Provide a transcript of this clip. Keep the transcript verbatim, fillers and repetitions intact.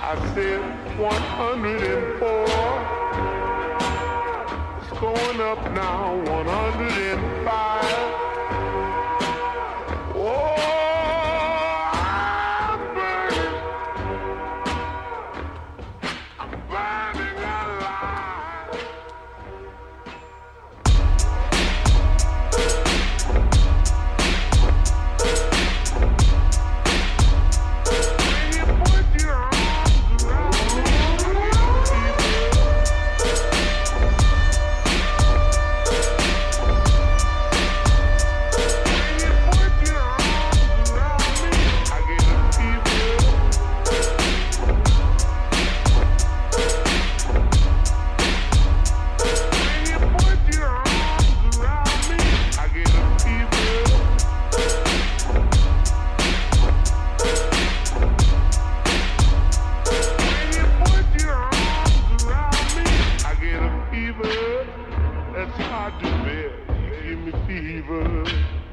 I said one hundred four. It's going up now, one hundred five. Oh, I'm burning. I'm burning alive. When you put your arms around me, I get a fever. When you put your arms around me, I get a fever. When you put your arms around me, I get a fever. That's hard to bear. You give me fever.